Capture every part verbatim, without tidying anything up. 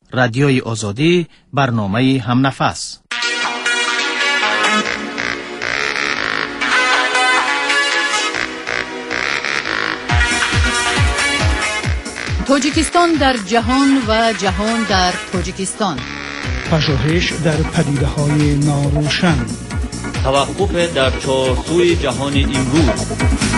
رادیوی آزادی، برنامه همنفس. تاجیکستان در جهان و جهان در تاجیکستان. پژوهش در پدیده‌های ناروشن. توقف در چارچوب جهان امروز.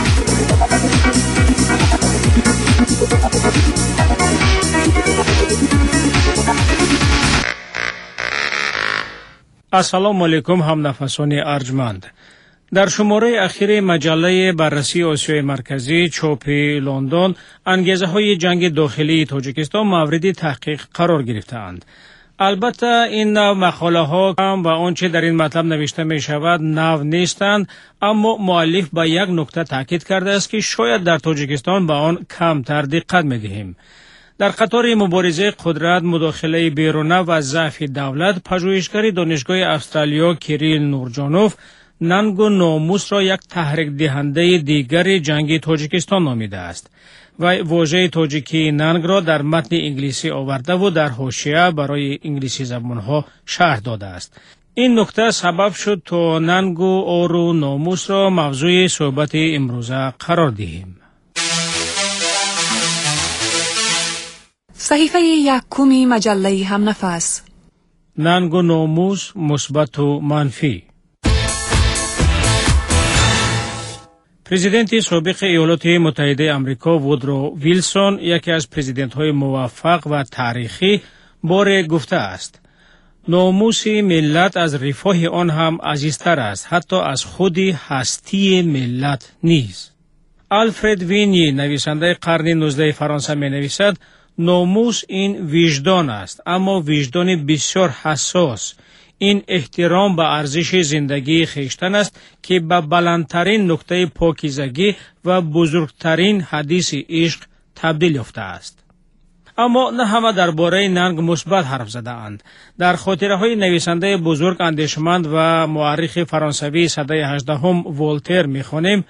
السلام علیکم همنفسان ارجمند. در شماره اخیر مجله بررسی آسیای مرکزی چاپ لندن انگیزه های جنگ داخلی تاجیکستان مورد تحقیق قرار گرفتند. البته این نوع مقاله ها و آنچه در این مطلب نوشته می شود نو نیستند، اما مؤلف به یک نکته تاکید کرده است که شاید در تاجیکستان به آن کمتر دقت می دهیم. در قطار مبارزه قدرت، مداخله بیرونه و ضعف دولت، پژوهشگر دانشگاه استرالیا کریل نورجانوف ننگ و ناموس را یک تحریک دهنده دیگر جنگ تاجیکستان نامیده است و واژه تاجیکی ننگ را در متن انگلیسی آورده و در حاشیه برای انگلیسی زبانها شرح داده است. این نکته سبب شد تا ننگ و آر و ناموس را موضوع صحبت امروزه قرار دهیم. صحیفه یکمی مجله همنفس. ننگ و ناموس، مثبت و منفی. پرزیدنت سابق ایالات متحده آمریکا وودرو ویلسون یکی از پرزیدنت‌های موفق و تاریخی بار گفته است: ناموس ملت از رفاه آن هم عزیزتر است، حتی از خود هستی ملت نیز. آلفرد وینی نویسنده قرن نوزدهم فرانسه می نویسد: ناموس این وجدان است، اما وجدان بسیار حساس. این احترام به ارزش زندگی خویشتن است که به بلندترین نقطه پاکیزگی و بزرگترین حدیث عشق تبدیل یافته است. اما نه همه درباره ننگ مثبت حرف زده اند. در خاطره های نویسنده بزرگ اندیشمند و مورخ فرانسوی سده هجدهم ولتر می‌خوانیم: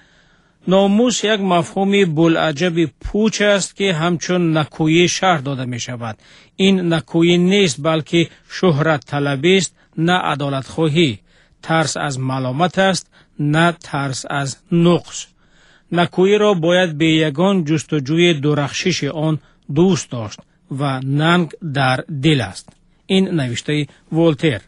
ناموس یک مفهوم بوالعجب پوچ است که همچون نکویی شرح داده می شود. این نکویی نیست، بلکه شهرت طلبی است، نه عدالت خواهی. ترس از ملامت است، نه ترس از نقص. نکویی را باید به یگان جستجوی درخشش آن دوست داشت و ننگ در دل است. این نوشته ولتر.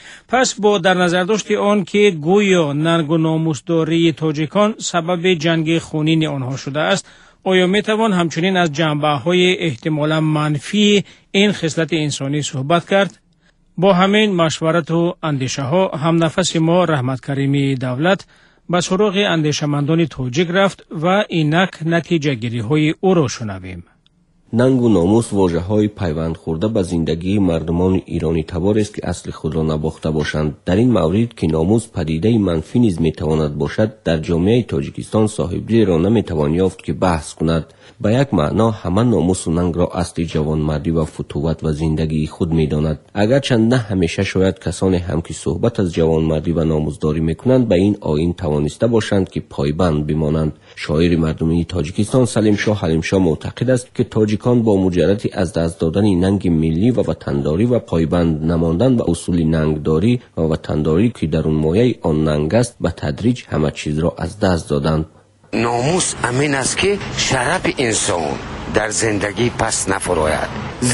پس با در نظر داشت آن که گویا ننگ و ناموسداری تاجیکان سبب جنگ خونین آنها شده است، آیا می توان همچنین از جنبه‌های احتمالاً منفی این خصلت انسانی صحبت کرد؟ با همین مشورت و اندیشه ها هم نفس ما رحمت کریمی دولت به سراغ اندیشمندان تاجیک رفت و اینک نتیجه گیری های او را شنویم. ننگ و ناموس واژه‌های پیوند خورده به زندگی مردمان ایرانی تبار است که اصل خود را نباخته باشند. در این مورد که ناموس پدیده منفی نیز میتواند باشد، در جامعه تاجیکستان صاحبدلی را نمیتوان یافت که بحث کند. به یک معنا همه ناموس و ننگ را اصل جوانمردی و فتوت و زندگی خود میداند. اگرچند نه همیشه شاید کسانی هم که صحبت از جوانمردی و ناموسداری میکنند به این آیین توانسته باشند که پایبند بمانند. شاعر مردمی تاجیکستان سلیم شاه حلیم شاه معتقد است که تاجیکان با مجردی از دست دادن ننگ ملی و وطنداری و پایبند نماندن به اصول ننگداری و وطنداری که در اون مایه آن ننگ است به تدریج همه چیز را از دست دادند. ناموس امین است که شرف انسان در زندگی پس نفراید.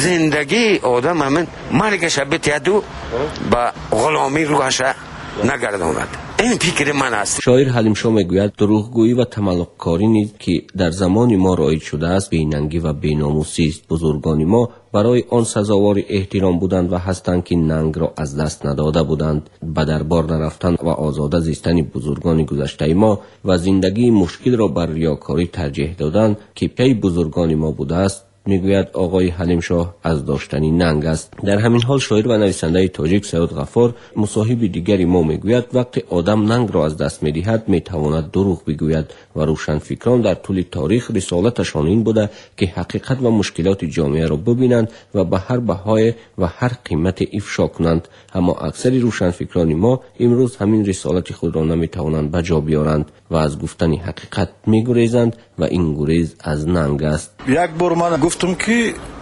زندگی آدم امین مرگش بتیدو با غلامی روحش نگرداند. این فکر من است. شاعر حلیم شاه میگوید دروغگویی و تملق‌کاری نیز که در زمان ما رایج شده است بی‌ننگی و بی‌ناموسی است. بزرگان ما برای آن سزاوار احترام بودند و هستند که ننگ را از دست نداده بودند. به دربار نرفتن و آزاده زیستن بزرگان گذشته ما و زندگی مشکل را بر ریاکاری ترجیح دادند که پی بزرگان ما بوده است، میگوید آقای حلیم شاه از داشتنی ننگ است. در همین حال شاعر و نویسنده تاجیک سعود غفار مصاحب دیگری ما میگوید وقتی آدم ننگ را از دست میدهد میتواند دروغ بگوید و روشنفکران در طول تاریخ رسالتشان این بوده که حقیقت و مشکلات جامعه را ببینند و به هر بهای و هر قیمت افشا کنند. اما اکثر روشنفکران ما امروز همین رسالت خود را نمیتوانند به جا بیارند و از گفتن حقیقت میگریزند و این گریز از ننگ است. یک بار من گفتم که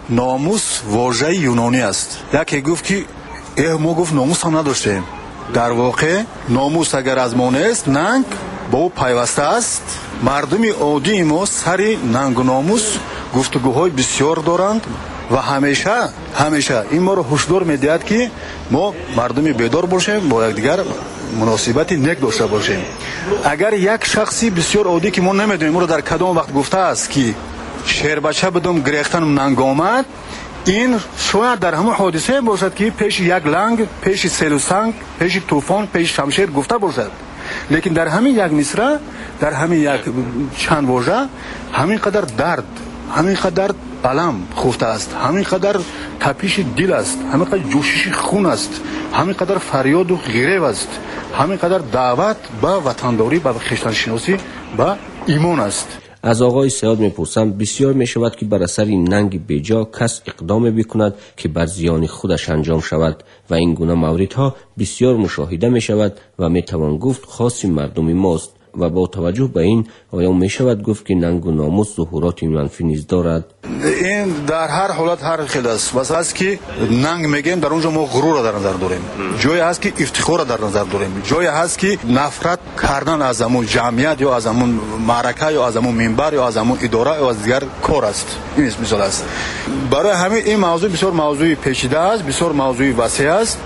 ناموس واژه یونانی است. یکی گفت که اه ما گفت ناموس هم نداشتیم. در واقع ناموس اگر از ما نیست، ننگ با او پیوسته است. مردم عادی ما سر ننگ و ناموس گفتگوهای بسیار دارند و همیشه همیشه این ما رو هشدار میدهد که ما مردم بیدار باشیم، با یکدیگر مناسبت نیک داشته باشیم. اگر یک شخصی بسیار عادی که ما نمیدونیم ما رو در کدام وقت گفته است که شیر بچه بدم گریختن ننگ آمد، این شاید در همون حادثه باشد که پیش یک لنگ، پیش سیل و سنگ، پیش طوفان، پیش شمشیر گفته باشد. لیکن در همین یک مصرع، در همین یک چند واژه همین قدر درد، همین قدر علم خفته است، همین قدر تپش دل است، همین قدر جوشش خون است، همین قدر فریاد و غریو است، همین قدر دعوت به وطنداری، به خویشتن شناسی، به ایمان است. از آقای سیاد میپرسم بسیار میشود که بر اثر این ننگ بیجا کس اقدام بکند که بر زیان خودش انجام شود و این گونه موردها بسیار مشاهده میشود و میتوان گفت خاص مردم ماست و با توجه به این آیا میشود گفت که ننگ و ناموس ظهورات منفی نیز دارد؟ این در هر حالت هر خیلی است. واسه است که ننگ میگیم در اونجا ما غرور را در نظر داریم، جایی هست که افتخار را در نظر داریم، جایی هست که نفرت کردن از همون جمعیت یا از همون معرکه یا از همون منبر یا از همون اداره یا از دیگر کار است. این مثال است. برای همین این موضوع بسیار موضوع پیچیده است، بسیار موضوع وسیع است.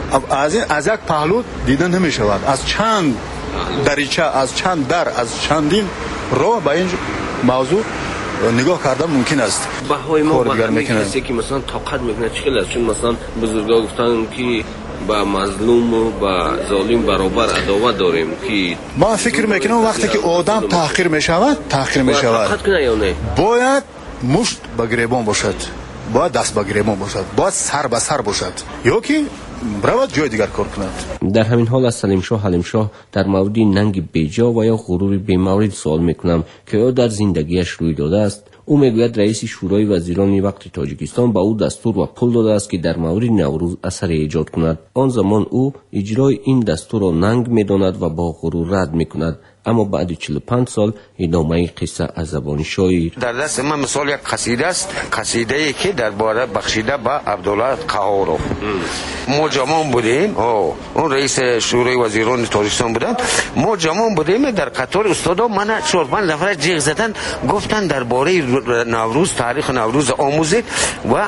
از این از یک پهلو دیدن نمی شود. از چند دریچه، از چند در، از چندین راه به این موضوع نگاه کردن ممکن است. بهای ما به همه کسی که مثلا طاقت میکنه چیکل است، چون مثلا بزرگا گفتن که با مظلوم و با ظالم برابر عداوت داریم که ما فکر میکنم وقتی که آدم تحقیر میشود تحقیر میشود باید مشت به گریبان باشد، باید دست به گریبان باشد، باید سر به سر باشد، یا که برود جای دیگر کار کند. در همین حال از سلیم شاه حلیم شاه در مورد ننگ بیجا و یا غرور بی‌مورد سوال میکنم که آیا در زندگیش روی داده است. او میگوید رئیس شورای وزیران وقت تاجیکستان به او دستور و پول داده است که در مورد نوروز اثر ایجاد کند. آن زمان او اجرای این دستور را ننگ میداند و با غرور رد میکند. اما بعد چهل و پنج سال ادامه قصه از زبان شاعر. در دست من مثال یک قصیده است، قصیده ای که درباره بخشیده به عبدالله قهارو. ما جوان بودیم، اون رئیس شورای وزیران تاجیکستان بودن، ما جوان بودیم در قطار استادا من چهار پنج نفر جیغ زدن گفتن درباره نوروز، تاریخ نوروز آموزید و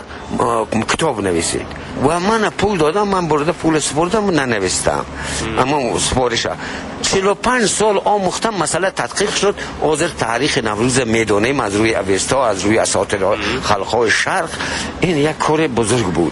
کتاب نویسید و من پول دادم، من برده پول سپردم ننوشتم، اما سپارش چهل و پنج سال آموختم، مسئله تدقیق شد، حاضر تاریخ نوروز میدانیم از روی اوستا، از روی اساطیر خلق‌های شرق. این یک کار بزرگ بود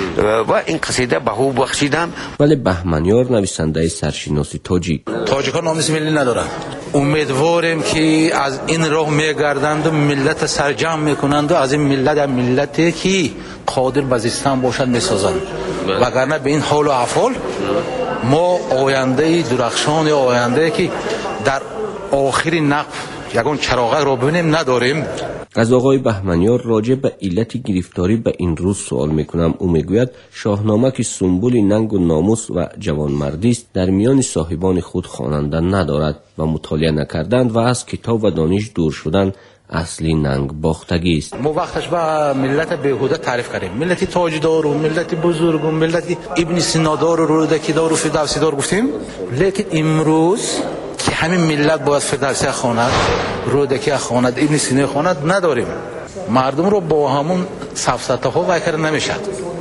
و این قصیده به او بخشیدم. ولی بهمنیار نویسنده سرشناسی تاجیک تاجیکان ناموس ملی ندارند. امیدواریم که از این راه میگردند و ملت سرجم میکنند و از این ملت ملتی که قادر به زیستن باشد میسازند، وگرنه به این حال و احوال ما آینده درخشان یا آینده که در آخر نقب یکون چراغ را ببینیم نداریم. از آقای بهمنیار راجع به علت گرفتاری به این روز سوال میکنم. او میگوید شاهنامه که سمبل ننگ و ناموس و جوانمردی است در میان صاحبان خود خواننده ندارد و مطالعه نکردند و از کتاب و دانش دور شدن اصلی ننگ باختگی است. ما وقتش با ملت بیهوده تعریف کردیم، ملت تاجدار و ملت بزرگ و ملت ابن سینادار و رودکی دار و فردوسی دار گفتیم، لیکن امروز که همین ملت باید فردوسی خواند، رودکی خواند، ابن سینا خواند نداریم. مردم رو با همون سفسطه ها وکر نمیشد،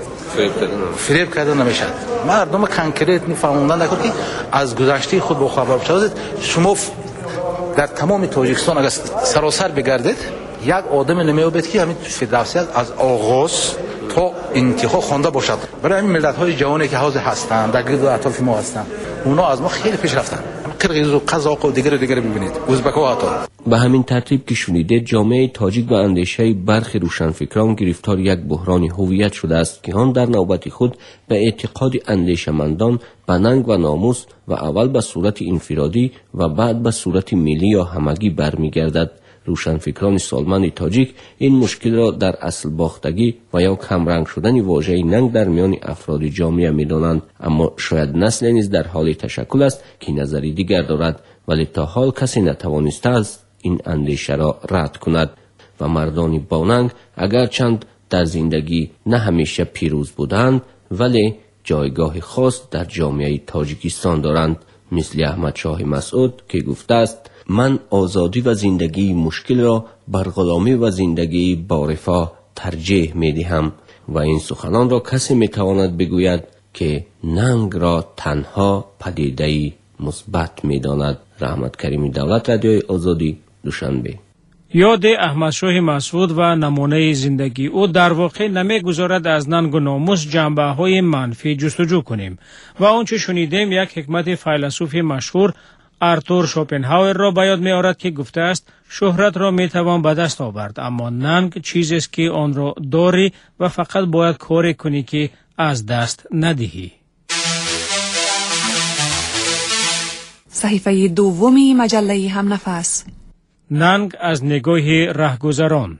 فریب کردن نمیشد. مردم کنکریت میفهموندن نکرد که از گذشته خود با خبر بشود. شما در تمام تاجیکستان اگر سراسر بگردید یک آدم نمیابد که همین فردوسی از آغاز تا انتها خوانده باشد. برای همین ملت های جوانی که حاضر هستند در گرد و اطراف ما هستند، اونا از ما خیلی پیش رفتن. قرقیز و قزاق و دیگر دیگر ببینید، ازبک‌ها حتی. به همین ترتیب که شنیدید جامعه تاجیک به اندیشه برخی روشنفکران گرفتار یک بحران هویت شده است که آن در نوبت خود به اعتقاد اندیشمندان به ننگ و ناموس و اول به صورت انفرادی و بعد به صورت ملی یا همگی برمیگردد. روشنفکران سالمند تاجیک این مشکل را در اصل باختگی و یا کمرنگ شدن واژه ننگ در میان افراد جامعه می‌دانند، اما شاید نسل نیز در حال تشکل است که نظری دیگر دارد، ولی تا حال کسی نتوانسته است این اندیشه را رد کند و مردانی با ننگ اگر چند در زندگی نه همیشه پیروز بودند ولی جایگاه خاص در جامعه تاجیکستان دارند، مثل احمد شاه مسعود که گفته است من آزادی و زندگی مشکل را بر غلامی و زندگی با رفاه ترجیح می دهم و این سخنان را کسی می تواند بگوید که ننگ را تنها پدیده‌ای مثبت می داند. رحمت کریمی دولت، رادیوی آزادی، دوشنبه. یاد احمد شاه مسعود و نمونه زندگی او در واقع نمیگذارد از ننگ و ناموس جنبه های منفی جستجو کنیم و آنچه شنیدیم یک حکمت فیلسوف مشهور آرتور شوپنهاور را به یاد می آورد که گفته است شهرت را می توان به دست آورد اما ننگ چیزی است که آن را داری و فقط باید کاری کنی که از دست ندهی. صحیفه دومی مجله همنفس. ننگ از نگاه رهگذران.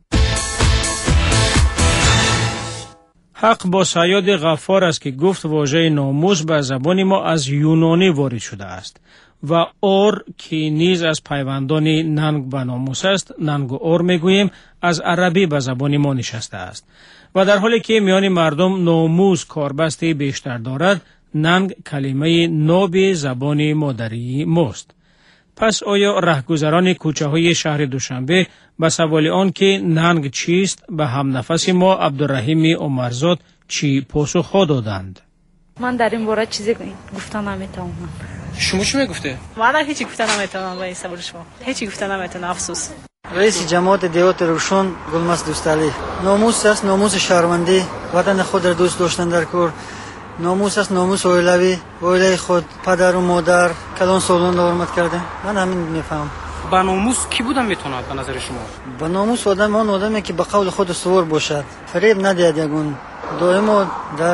حق با صیاد غفار است که گفت واژه ناموس به زبان ما از یونانی وارد شده است و اور که نیز از پیوندان ننگ به ناموس است، ننگ و اور میگوییم، از عربی به زبان ما نشسته است و در حالی که میان مردم ناموس کاربستی بیشتر دارد، ننگ کلمه ناب زبان مادری ماست. پس آیا رهگذران کوچه های شهر دوشنبه به سوال آن که ننگ چیست به هم نفس ما عبدالرحیم عمرزاد چی پاسخ دادند؟ من در این باره چیزی گفتن نمیتونم. شما چی میگفته؟ من هیچی گفتن نمیتونم با این سوال شما. هیچی گفتن نمیتونم، افسوس. رئیس جماعت دیوت روشن گلمس دوستعلی. ناموس است، ناموس شهروندی، وطن خود را دوست داشتن در کار. ناموس است، ناموس اولوی، اوله خود، پدر و مادر کلان سالون را حرمت کرده. من همین میفهم. با ناموس کی بودن میتوند به نظر شما؟ با ناموس آدم اون آدمی که به قول خود سوار باشد، فریب ندهد، یگون دائما در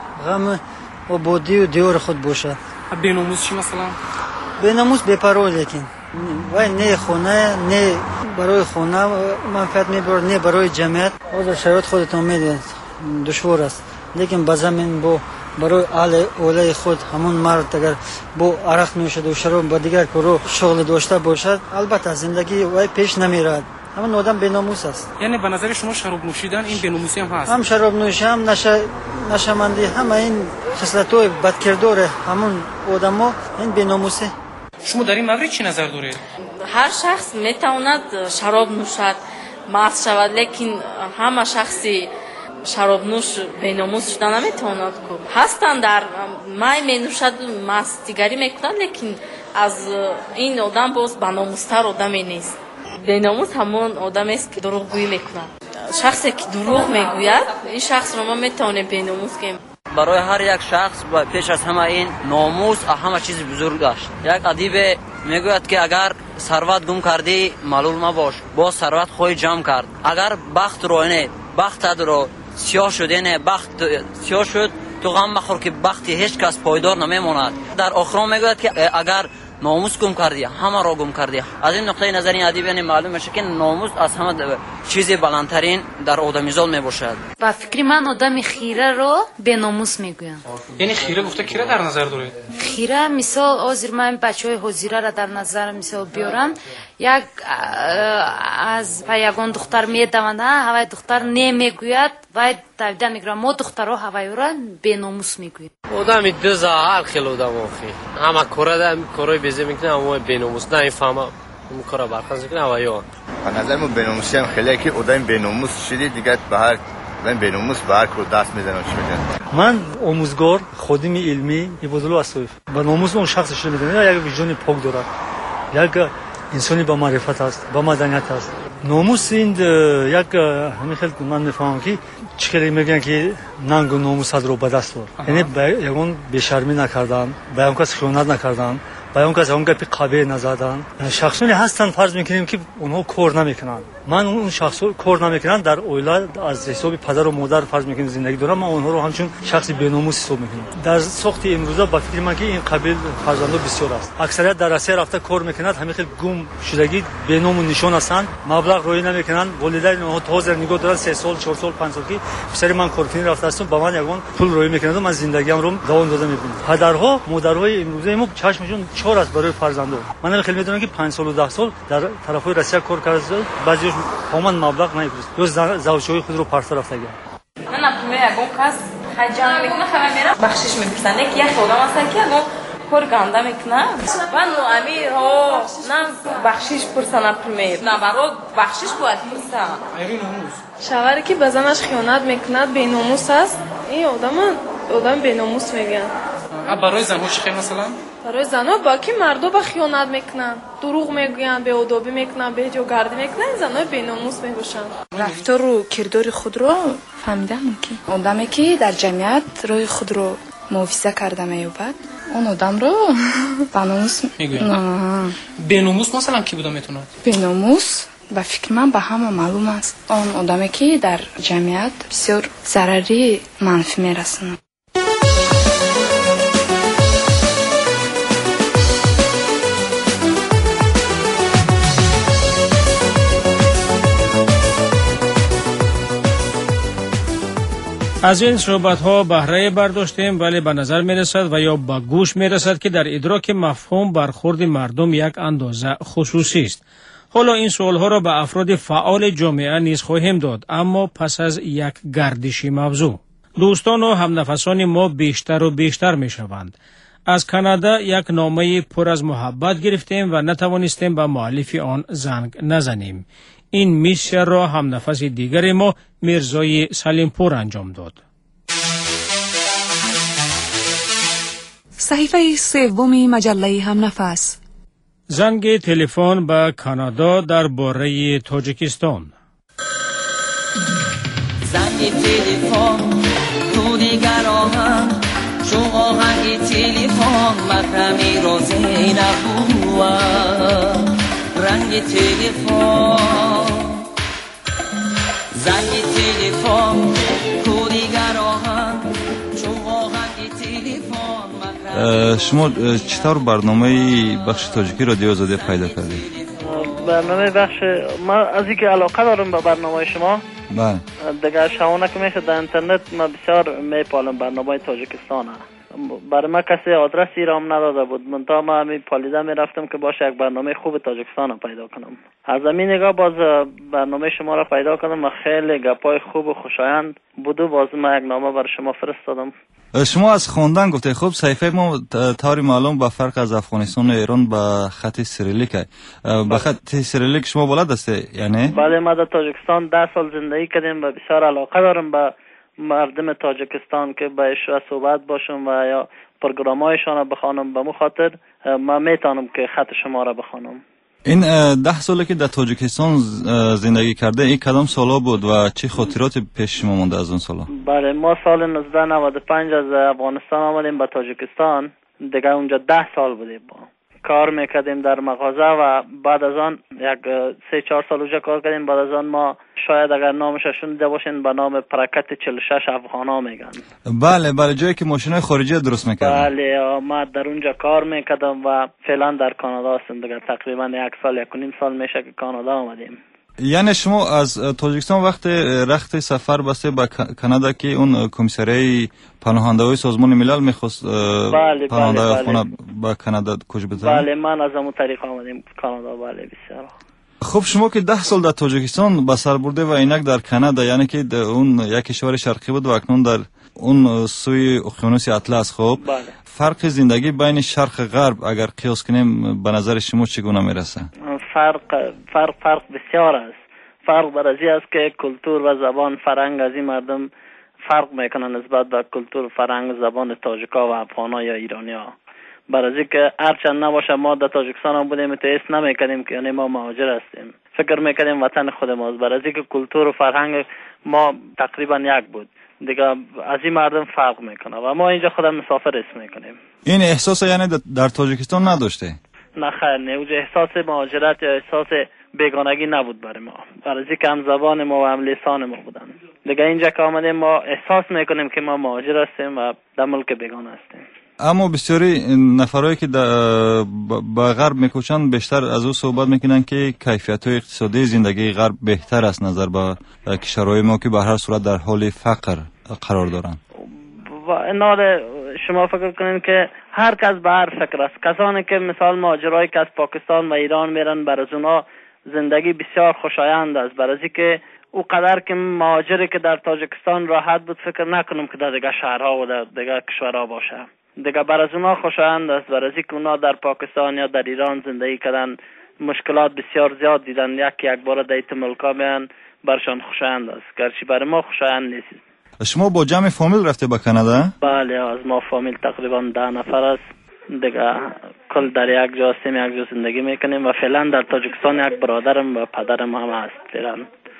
غم و بودی و دیار خود باشد. به ناموس چی مثلا؟ به ناموس بی‌پروا، لیکن وای نه خونه نه برای خونه منفعت میبرد نه برای جمعیت. از شرایط خودتون میدونید دشوار است، لیکن با زمین با برای اهل اوله خود همون مرد اگر با عرق نوشد و شراب با دیگر کارو شغل داشته باشد، البته زندگی وای پیش نمیرد. همون آدم بی‌ناموس است. یعنی به نظر شما شراب نوشیدن این بی‌ناموسی هم هست؟ هم شراب نوشی، هم نشه نشمندی، هم این خصلت‌های بدکردار همون آدم‌ها این بی‌ناموسی. شما در این مورد چی نظر دارید؟ هر شخص میتواند شراب نوشد، مست شود، لیکن همه شخصی شراب نوش بی‌ناموس شدن نمیتواند کو. هستند در مای می نوشد، مستیگری میکنند، لیکن از این آدم باز بی‌ناموستر آدمی نیست. بی‌ناموس همون آدمی است که دروغ گویی میکند. شخصی که دروغ میگوید این شخص را ما میتوانیم بی‌ناموس کنیم. برای هر یک شخص پیش از همه این ناموس همه چیز بزرگ است. یک ادیب میگوید که اگر ثروت گم کردی معلول مباش، با ثروت خود جمع کرد. اگر بخت روینه بختت رو سیاه شده نه بخت سیاه شد، تو غم مخور که بختی هیچ کس پایدار نمیماند. در آخر میگوید که اگر ناموس گم کردی همه را گم کردی. از این نقطه نظر این ادیب یعنی معلوم میشه که ناموس از همه چیز بلندترین در آدمیزاد میباشد. با فکر من آدم خیره رو به ناموس میگویم. یعنی خیره گفته خیره در نظر دارید؟ خیره مثال آزر من بچهای حضیره را در نظر مثال بیارم، یک از پیگان دختر میدوند، هوای دختر نمیگوید و دویده میگوید ما دخترها هوای را به ناموس میگویم. آدمی دو زهر خیلی آدم آخی همه کاره ده کارای بیزه میکنه، اما به ناموس نه این فهمه اون کارا برخواست میکنه هوایی ها. به نظر ما به ناموسی هم خیلی که آدم به ناموس شدی دیگه به هر آدم به ناموس به هر کار دست میزنه چی میگن. من آموزگار خادم علمی عبادالله اسویف به ناموس اون شخص شده میدونم یک وجدان پاک داره، یک انسانی با معرفت است، با مدنیت است. ناموس این یک همین خیلی من میفهمم که چیکاری میگن که ننگ و ناموس رو به دست آورد، یعنی یگان بی‌شرمی نکردن، به اون کس خیانت نکردن، به اون کس اون گپی قبیح نزدن. شخصانی هستن فرض میکنیم که اونها کار نمیکنن، من اون شخصا کار نمیکنن در اویلا از حساب پدر و مادر فرض میکنیم زندگی دارم، من اونها رو همچون شخص بی‌ناموس حساب میکنم. در ساخت امروزه با فکر من که این قبیل فرزندان بسیار است. اکثریت در روسیه رفته کار میکنند، همین خیلی گم شدگی بینام و نشان هستند، مبلغ روی نمیکنند، والدین اونها تازه نگاه دارن سه سال چهار سال پنج سال که پسر من کارکنی رفته است با من یگان پول روی میکنند، من زندگیم رو دوام داده میبینم. پدرها مادرهای امروزه ما چشمشون دشوار است برای فرزندان. من خیلی میدونم که پنج سال و ده سال در طرفای روسیه کار کرده، بعضیش کاملا مبلغ نمیفرست. یا زوجهای خود رو پارسا رفته گرفت. من например اگه کس حجام میکنه خبر میرم بخشش میپرسن که یک خودم هست که اگه کار گنده میکنه من امی ها نه بخشش پرسن например نه برای بخشش باید پرسن شوهری که به زنش خیانت میکند بی‌ناموس است. این آدم آدم بی‌ناموس میگن. برای زنش خیلی مثلا برای زنها باقی مردو به خیانت میکنن، دروغ میگن، بی‌ادبی میکنن، بی‌جوگردی میکنن، زنها بی‌ناموس میباشن. رفتار و کردار خود رو فهمیدم که آدمی که در جمعیت روی خود رو محافظه کرده میوبد اون آدم رو بی‌ناموس میگن. بی‌ناموس مثلا کی بوده میتونه؟ بی‌ناموس با فکر من به همه معلوم است اون آدمی که در جمعیت بسیار ضرری منفی میرسونه. از این صحبت ها بهره برداشتیم، ولی به نظر می رسد و یا به گوش می رسد که در ادراک مفهوم برخورد مردم یک اندازه خصوصی است. حالا این سوال ها را به افراد فعال جامعه نیز خواهیم داد، اما پس از یک گردشی موضوع. دوستان و همنفسان ما بیشتر و بیشتر می شوند. از کانادا یک نامه پر از محبت گرفتیم و نتوانستیم به مؤلف آن زنگ نزنیم. این میسر را هم نفس دیگر ما میرزای سلیمپور انجام داد. صحیفه سوم مجله هم نفس. زنگ تلفن به کانادا در باره تاجیکستان. زنگ تلفن تو دیگر آهن چو آهنگ تلفن مقرمی روزی نبوه رنگ تلفن زنگ تلفن کو دیگر آهن چون آهنگ تلفن. شما چطور برنامه بخش تاجیکی رادیو آزادی پیدا کردید؟ برنامه بخش ما از اینکه علاقه دارم به برنامه شما. بله. دیگه شما که میشه در اینترنت ما بسیار میپالم برنامه تاجیکستان. برای ما کسی آدرسی را هم نداده بود، منتها ما همی پالیده میرفتم که باشه یک برنامه خوب تاجیکستان را پیدا کنم. از همین نگاه باز برنامه شما را پیدا کردم و خیلی گپای خوب و خوشایند بود و باز ما یک نامه برای شما فرستادم. شما از خواندن گفته، خب صحیفه ما طوری معلوم به فرق از افغانستان و ایران به خط سیریلیک، به خط سیریلیک شما بلد هستی یعنی؟ بله، ما در تاجیکستان ده سال زندگی کردیم و بسیار علاقه دارم به مردم تاجیکستان که با ایشون صحبت باشم و یا پروگرامایشان را بخوانم. به مو خاطر ما میتونم که خط شما را بخوانم. این ده ساله که در تاجیکستان زندگی کرده، این کدام سالا بود و چه خاطرات پیش شما مونده از اون سالا؟ بله، ما سال نوزده نود و پنج از افغانستان آمدیم به تاجیکستان. دیگه اونجا ده سال بودیم، با کار میکردیم در مغازه و بعد از آن یک سه چهار سال اونجا کار کردیم. بعد از آن ما شاید اگر نامش شنیده باشین به نام پرکت چهل و شش افغانا میگن. بله بله، جایی که ماشینای خارجی درست میکردن. بله، ما در اونجا کار میکردم و فعلا در کانادا هستم. دیگه تقریبا یک سال یک و نیم سال میشه که کانادا آمدیم. یعنی شما از تاجیکستان وقت رخت سفر بسته به کانادا که اون کمیسریه پناهنده‌های سازمان ملل میخواست بله پناهنده بله افغان بله. به کانادا کوچ بزنن؟ بله، من از اون طریق آمدیم کانادا. بله بسیار. خب شما که ده سال در تاجیکستان به سر برده و اینک در کانادا، یعنی که اون یک کشور شرقی بود و اکنون در اون سوی اقیانوس اطلس، خب بله. فرق زندگی بین شرق و غرب اگر قیاس کنیم به نظر شما چگونه میرسه؟ فرق فرق فرق بسیار است. فرق بر ازی است که کلتور و زبان فرهنگ از این مردم فرق میکنه نسبت به کلتور و فرهنگ زبان تاجیکا و افغانا یا ایرانیا. بر ازی که هرچند نباشه ما در تاجیکستان هم بودیم تو حس نمیکنیم که یعنی ما مهاجر هستیم، فکر میکنیم وطن خود ماست. بر ازی که کلتور و فرهنگ ما تقریبا یک بود، دیگه از این مردم فرق میکنه و ما اینجا خودم مسافر حس میکنیم. این احساس یعنی در تاجیکستان نداشته؟ نه خیر، نه، اونجا احساس مهاجرت یا احساس بیگانگی نبود برای ما، برای اینکه هم زبان ما و هم لسان ما بودن. دیگه اینجا که آمدیم ما احساس میکنیم که ما مهاجر هستیم و در ملک بیگانه هستیم. اما بسیاری نفرایی که به غرب میکوچند بیشتر از او صحبت میکنن که کیفیت‌های اقتصادی زندگی غرب بهتر است نظر به کشورهای ما که به هر صورت در حال فقر قرار دارند. و اینا شما فکر کنین که هر کس به هر فکر است. کسانی که مثال مهاجرایی که از پاکستان و ایران میرن، برای اونا زندگی بسیار خوشایند است، برای اینکه او قدر که مهاجری که در تاجیکستان راحت بود فکر نکنم که در دیگه شهرها و در دیگه کشورها باشه. دیگه برای اونا خوشایند است، برای اینکه اونا در پاکستان یا در ایران زندگی کردن، مشکلات بسیار زیاد دیدن، یکی یک بار دیت ملکا میان، برشان خوشایند است، گرچه برای ما خوشایند نیست. شما با جمع فامیل رفته به کانادا؟ بله، از ما فامیل تقریبا ده نفر است. دیگه کل در یک جا سیم یک جا زندگی میکنیم و فعلا در تاجیکستان یک برادرم و پدرم هم هست فعلا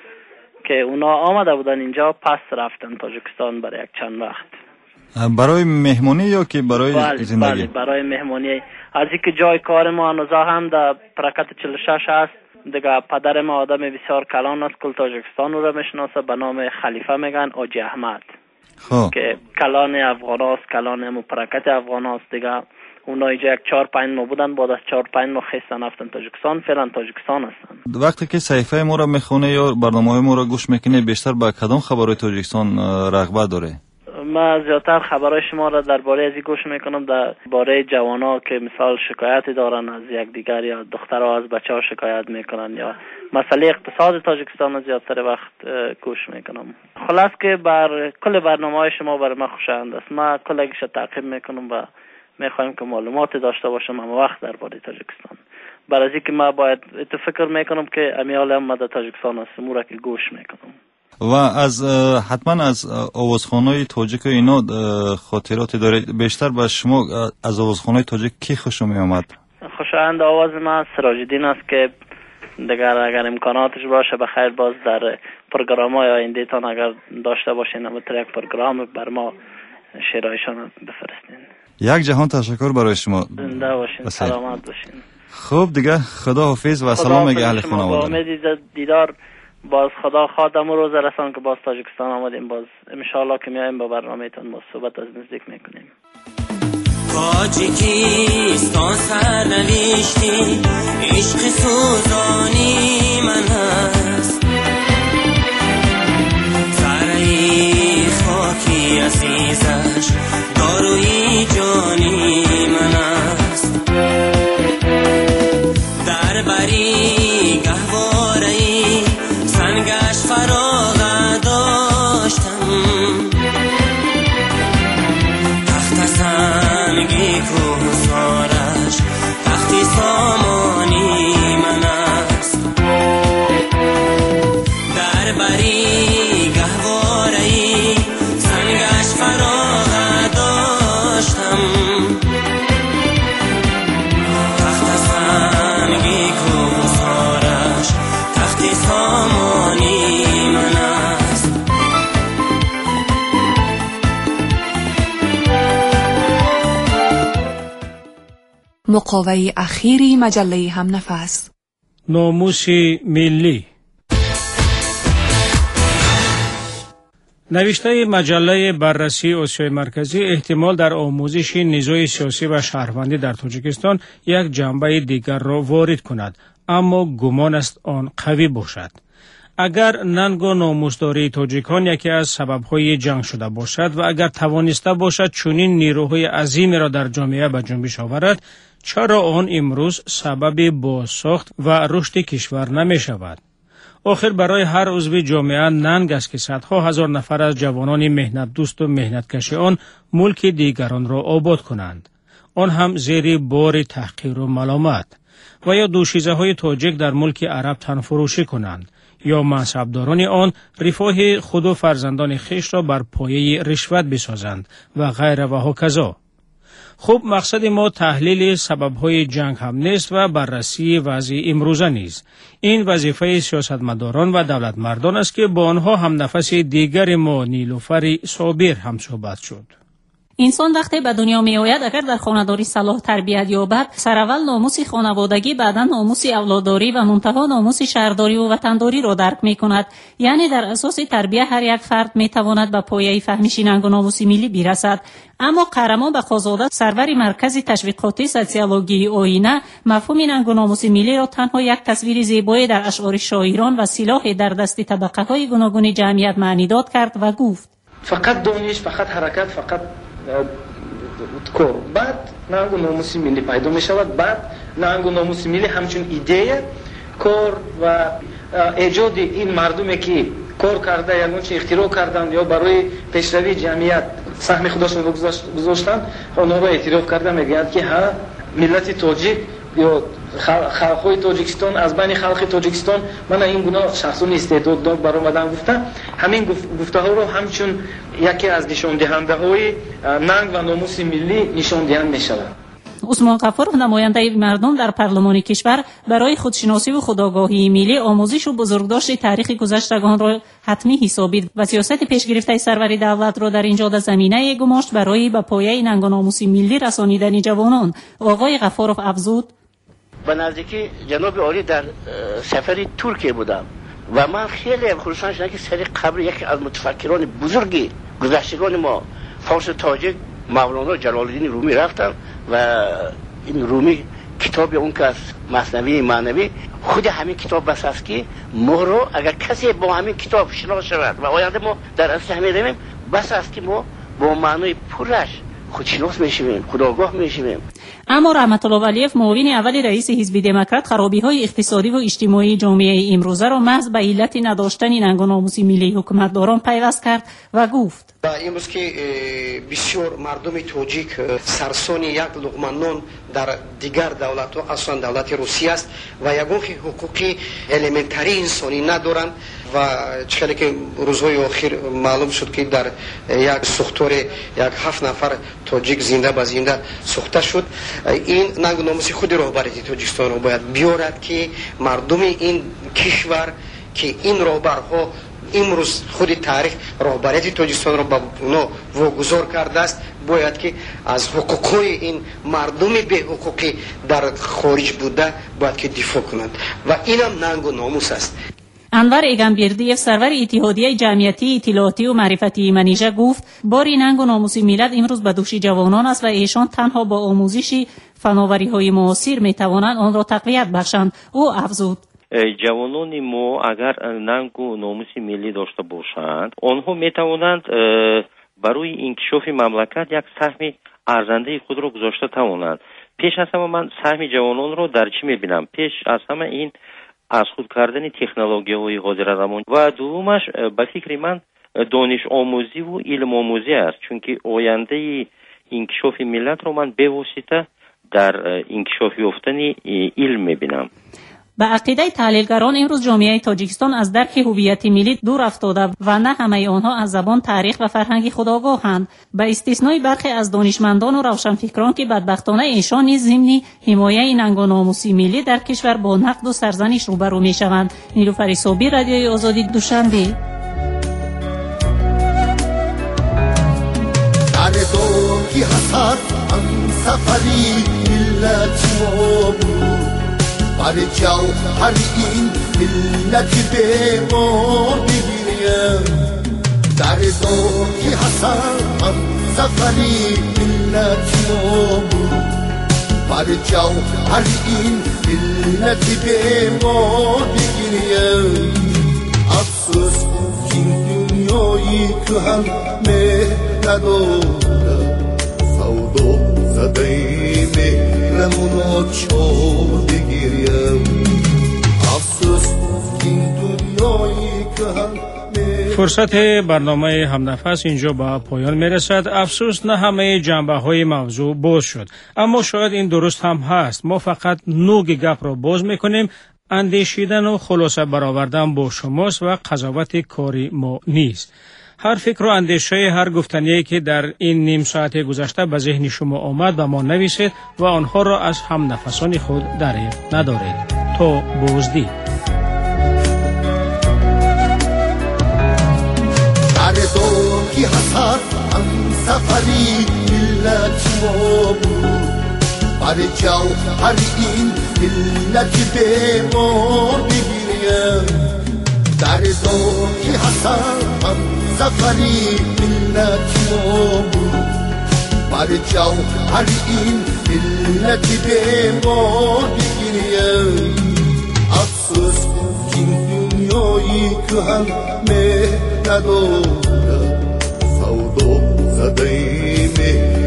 که اونا آمده بودن اینجا، پس رفتن تاجیکستان برای یک چند وقت. برای مهمونی یا که برای بله زندگی؟ بله برای مهمونی. از اینکه جای کار ما هنوزا هم در پرکت چهل و شش است. دیگه پدر ما آدم بسیار کلان است، کل تاجیکستان رو میشناسه، به نام خلیفه میگن، آجی احمد. خب که کلان افغان است، کلان همون پرکت افغان است. دیگه اونا اینجا یک چهار پنج ماه بودن، بعد از چهار پنج ماه خیستن رفتن تاجیکستان، فعلا تاجیکستان هستن. وقتی که صحیفه ما را میخونه یا برنامه ما را گوش میکنه، بیشتر به کدام خبرهای تاجیکستان رغبت داره؟ من زیادتر خبرهای شما را درباره ازی گوش میکنم، درباره جوانا که مثال شکایتی دارن از یک دیگر، یا دخترها از بچه‌ها شکایت میکنن، یا مسئله اقتصاد تاجیکستان زیادتر وقت گوش میکنم. خلاص که بر کل برنامه‌های شما برای من خوشایند است. من کلش تعقیب میکنم و میخوایم که معلومات داشته باشم همه وقت درباره تاجیکستان. برای اینکه من باید تو فکر میکنم که امیال هم در تاجیکستان است، مورا که گوش میکنم. و از حتما از آوازخوان‌های تاجیک اینا خاطراتی داره؟ بیشتر به شما از آوازخوان‌های تاجیک کی خوش می آمد؟ خوشایند آواز من سراج الدین است که دیگر اگر امکاناتش باشه بخیر باز در پروگرام‌های آینده تان اگر داشته باشین اما یک پروگرام بر ما شعرهایشان بفرستین. یک جهان تشکر برای شما. زنده باشین، سلامت باشین. خب دیگه خدا حافظ و سلام میگه اهل خانواده. با امید دیدار باز خدا خواهد روز رسان که باز تاجیکستان آمدیم، باز انشالله که میایم با برنامه‌تون با صحبت از نزدیک میکنیم. تاجیکستان سرنوشتی عشق سوزانی من هست، سرای خاکی عزیزش داروی جانی من است، در بری گهواره‌ای سنگش فراغ داشتم، تخت سنگی کوهسارش تختی سامانی من است، در بری گهواره‌ای سنگش فراغ داشتم، تخت سنگی کوهسارش تختی سامانی من است. مقاومه اخیری مجله همنفس. ناموس ملی. نوشته مجله بررسی آسیای مرکزی احتمال در آموزش نزاع سیاسی و شهروندی در تاجیکستان یک جنبه دیگر را وارد کند، اما گمان است آن قوی باشد. اگر ننگ و ناموسداری تاجیکان یکی از سببهای جنگ شده باشد و اگر توانسته باشد چنین نیروهای عظیمی را در جامعه به جنبش آورد، چرا آن امروز سبب بازساخت و رشد کشور نمی شود؟ آخر برای هر عضو جامعه ننگ است که صدها هزار نفر از جوانان مهنت دوست و مهنتکش آن ملک دیگران را آباد کنند، آن هم زیر بار تحقیر و ملامت، و یا دوشیزه های تاجیک در ملک عرب تنفروشی کنند، یا منصبداران آن رفاه خود و فرزندان خیش را بر پایه رشوت بسازند و غیر و هکذا. خب مقصد ما تحلیل سببهای جنگ هم نیست و بررسی وضع امروزه نیست. این وظیفه سیاستمداران و دولت مردان است که با آنها هم نفس دیگر ما نیلوفر صابر هم صحبت شد. انسان وقتی به دنیا می آید اگر در خانه‌داری صلاح تربیت یابد، سراول ناموس خانوادگی، بعدا ناموس اولاداری و منتها ناموس شهرداری و وطنداری را درک می کند. یعنی در اساس تربیت هر یک فرد می تواند به پایه فهمیش ننگ و ناموس ملی برسد. اما قهرمان بخازاده سرور مرکز تشویقاتی سوسیولوژی آینه مفهوم ننگ و ناموس ملی را تنها یک تصویر زیبایی در اشعار شاعران و سلاح در دست طبقه های گوناگون جمعیت معنی داد کرد و گفت: فقط دانش، فقط حرکت، فقط کار. بعد ننگ و ناموس ملی پیدا می شود. بعد ننگ و ناموس ملی همچون ایده کار و ایجاد این مردمی که کار کرده یا چه اختراع کردند یا برای پیشروی جمعیت سهم خودشون گذاشتند، اونها را اعتراف کرده میگویند که ها ملت تاجیک یا خلق‌های تاجیکستان از بین خلق تاجیکستان من این گونه شخصون استعداد دار برآمدن گفته. همین گفته ها رو همچون یکی از نشان دهنده های ننگ و ناموس ملی نشان دهنده می شود. عثمان غفورov نماینده مردم در پارلمان کشور برای خودشناسی و خودآگاهی ملی آموزش و بزرگداشت تاریخ گذشتگان را حتمی حسابید و سیاست پیشگرفته سرور دولت را در اینجا در زمینه گماشت برای به پایه ننگ و ناموس ملی رسانیدن جوانان. آقای غفورov افزود: به نزدیکی جناب عالی در سفری ترکیه بودم و من خیلی خصوصا شدم که سری قبر یکی از متفکران بزرگی گذشتگان ما فارس تاجیک مولانا جلال الدین رومی رفتم و این رومی کتاب اون که از مثنوی معنوی خود همین کتاب بس است که ما رو اگر کسی با همین کتاب شناس شود و آینده ما در اصل همین رویم بس است که ما با معنای پرش خودشناس میشیم، خودآگاه میشیم. اما رحمت الله علیف معاون اول رئیس حزب دموکرات خرابی‌های اقتصادی و اجتماعی جامعه امروزه را محض به علت نداشتن ننگ و ناموس ملی حکومتداران پیوست کرد و گفت: و امروز که بسیار مردم تاجیک سرسان یک لقمه نان در دیگر دولت ها اصلا دولت روسیه است و یگان حقوقی الیمنتری انسانی ندارند و چخیلی که روزهای آخر معلوم شد که در یک سوختار یک هفت نفر تاجیک زنده به زنده سوخته شد. این ننگ و ناموس خود رهبری تاجیکستان رو باید بیارد که مردم این کشور که این رهبرها امروز خود تاریخ رهبریت تاجیکستان را به اونا واگذار کرده است باید که از حقوقهای این مردم به حقوقی در خارج بوده باید که دفاع کنند و اینم ننگ و ناموس است. انور ایگانبردیف سرور اتحادیه جمعیتی اطلاعاتی و معرفتی منیژه گفت: باری ننگ و ناموس ملت امروز به دوش جوانان است و ایشان تنها با آموزش فناوری‌های معاصر می‌توانند آن را تقویت بخشند. او افزود: جوانان ما اگر ننگ و ناموس ملی داشته باشند آنها میتوانند برای انکشاف مملکت یک سهم ارزنده خود را گذاشته توانند. پیش از همه من سهم جوانان را در چی میبینم؟ پیش از همه این از خود کردن تکنولوژی های حاضر زمان و دومش به فکر من دانش آموزی و علم آموزی است، چون که آینده انکشاف ملت را من به واسطه در انکشاف یافتن علم میبینم. به عقیده تحلیلگران امروز جامعه تاجیکستان از درک هویت ملی دور افتاده و نه همه آنها از زبان، تاریخ و فرهنگ خود آگاهند، به استثنای برخی از دانشمندان و روشنفکران که بدبختانه ایشان نیز ضمن حمایه ننگ و ناموس ملی در کشور با نقد و سرزنش روبرو میشوند. نیلوفر صابی، رادیوی آزادی، دوشنبه. برای جوهر این ملتی به ما بگیریم در داغی حسن هم سفری ملتی ما بود. برای جوهر این ملتی به ما بگیریم افسوس این دنیایی که هم مهر نداره سودا زده مهرمونو چور بگیریم افسوس این دنیایی که هم فرصت برنامه همنفس اینجا به پایان میرسد. افسوس نه همه جنبه های موضوع باز شد، اما شاید این درست هم هست. ما فقط نوگ گپ را باز میکنیم. اندیشیدن و خلاصه برآوردن با شماست و قضاوت کاری ما نیست. هر فکر و اندیشه، هر گفتنی که در این نیم ساعت گذشته به ذهن شما آمد به ما نویسید و آنها را از هم نفسان خود دریغ ندارید. تا بازدید. در داغی حسد هم سفری ملت ما بود. برای جوهر این ملت به ما بگیریم در داغی حسد هم سفری ملت ما بود. برای جوهر این ملت به ما بگیریم افسوس این دنیایی که هم مهر نداره سودا زده مهر